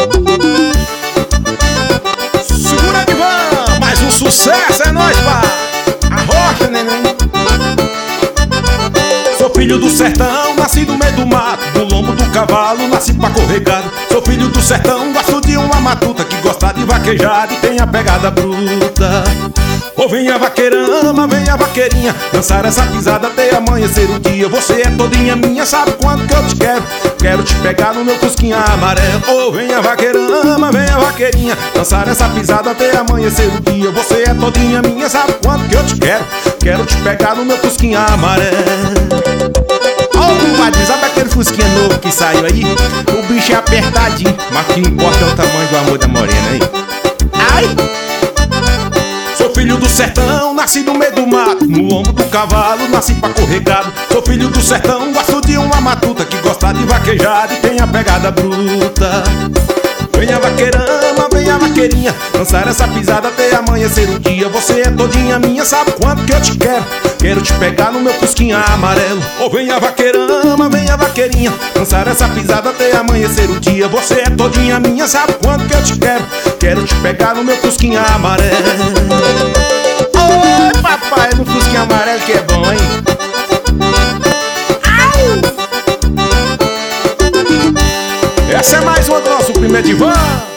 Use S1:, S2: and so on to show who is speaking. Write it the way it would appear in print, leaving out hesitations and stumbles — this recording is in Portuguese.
S1: Segura que vamos, mais um sucesso, é nóis, pá. Arrocha, neném. Sou filho do sertão, nasci no meio do mato, no lombo do cavalo, nasci pra correr gado. Sou filho do sertão, gosto de uma matuta que gosta de vaquejar e tem a pegada bruta. Ô venha vaqueirama, venha vaqueirinha, dançar essa pisada até amanhecer o dia. Você é todinha minha, sabe quanto que eu te quero? Quero te pegar no meu cusquinha amarelo. Ô venha vaqueirama, venha vaqueirinha, dançar essa pisada até amanhecer o dia. Você é todinha minha, sabe quanto que eu te quero? Quero te pegar no meu cusquinha amarelo. Ô compadre, sabe aquele fusquinha novo que saiu aí? O bicho é apertadinho, mas o que importa é o tamanho do amor da morena aí. Ai! Sou filho do sertão, nasci no meio do mato, no lombo do cavalo, nasci pra correr gado. Sou filho do sertão, gosto de uma matuta que gosta de vaquejar e tem a pegada bruta. Venha vaqueirama, venha vaqueirinha, dançar essa pisada até amanhecer o dia. Você é todinha minha, sabe quanto que eu te quero? Quero te pegar no meu cusquinha amarelo. Ô venha vaqueirama, venha vaqueirinha, dançar essa pisada até amanhecer o dia. Você é todinha minha, sabe quanto que eu te quero? Quero te pegar no meu cusquinha amarelo. Oi papai, no cusquinha amarelo que é bom, hein? Essa é mais uma do nosso primeiro divã.